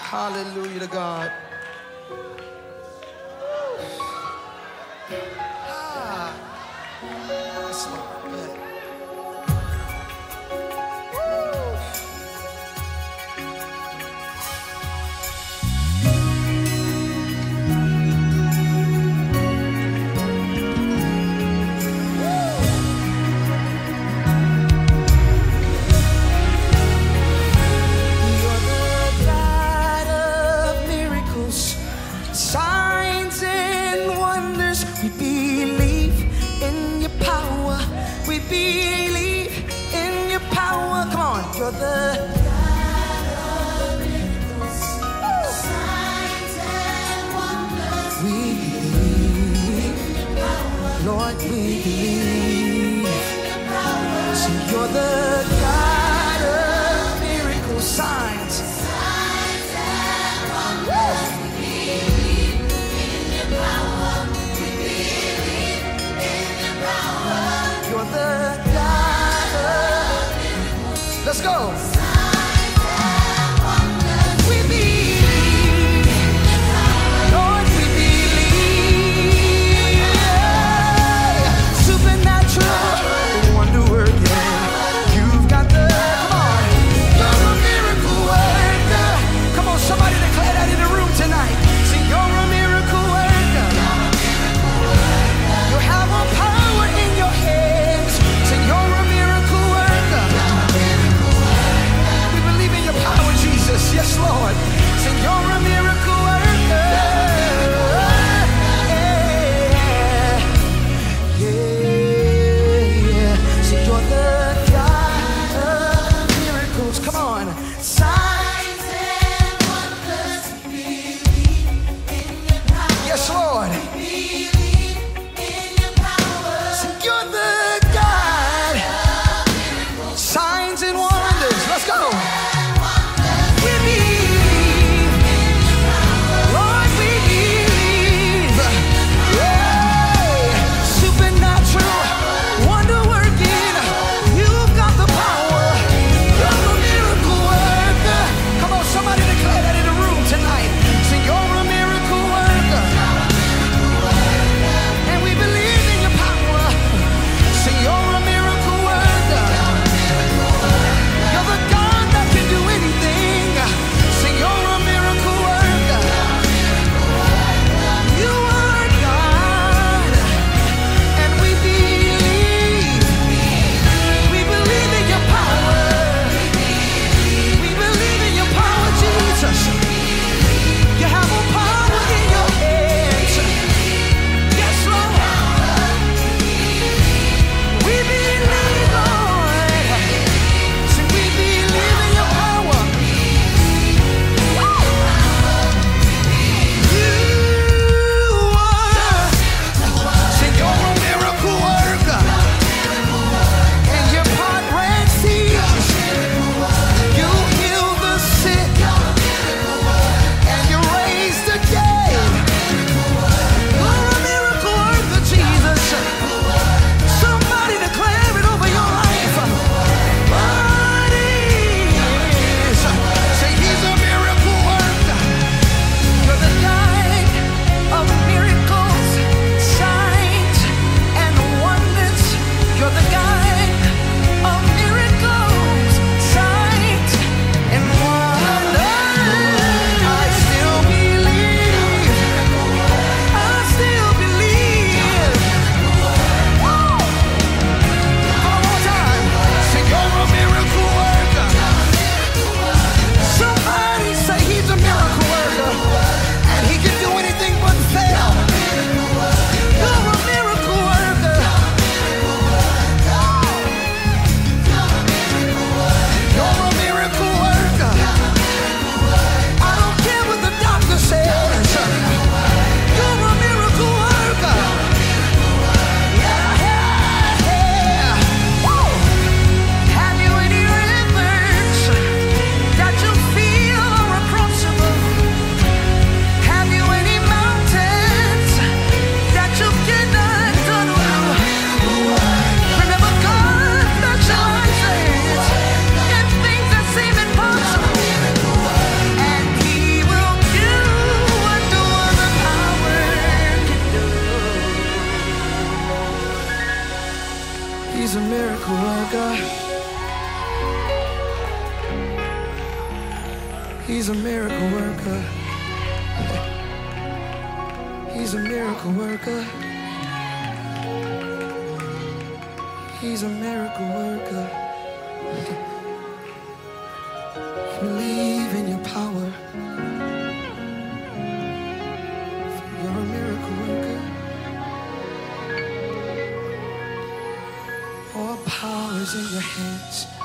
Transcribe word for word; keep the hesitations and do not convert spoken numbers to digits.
Hallelujah to God. Ah. Yes, Lord. Good. Signs and wonders, we believe in your power. We believe in your power. Come on, you're the God of miracles. Signs and wonders, we believe in your power. Lord, we believe in your power. So you're the God of miracles, signs, signs and wonders. You're the God of miracles. Let's go. Signs and wonders. We believe. Lord, we believe. Supernatural, wonder working. You've got the, come on. You're a miracle worker. Come on, somebody declare that in the room tonight. Say, you're a miracle worker. You have all power in your hands. Say, you're a miracle worker. We believe in your power, Jesus. Yes, Lord. Say, you're a miracle worker. Yeah, yeah, yeah. Say, you're the God of miracles. Come on. Signs and wonders. Believe in your power. Yes, Lord. You're the God. Signs and wonders. Let's go. We believe. Lord, we believe. Yeah. Supernatural, wonder working. You've got the power. You're a miracle worker. Come on, somebody declare that in the room tonight. Say, you're a miracle worker. And we believe in your power. Say, you're a miracle worker. You're the God that worker. He's a miracle worker. He's a miracle worker. He's a miracle worker. Believe in your power. You're a miracle worker. All power is in your hands.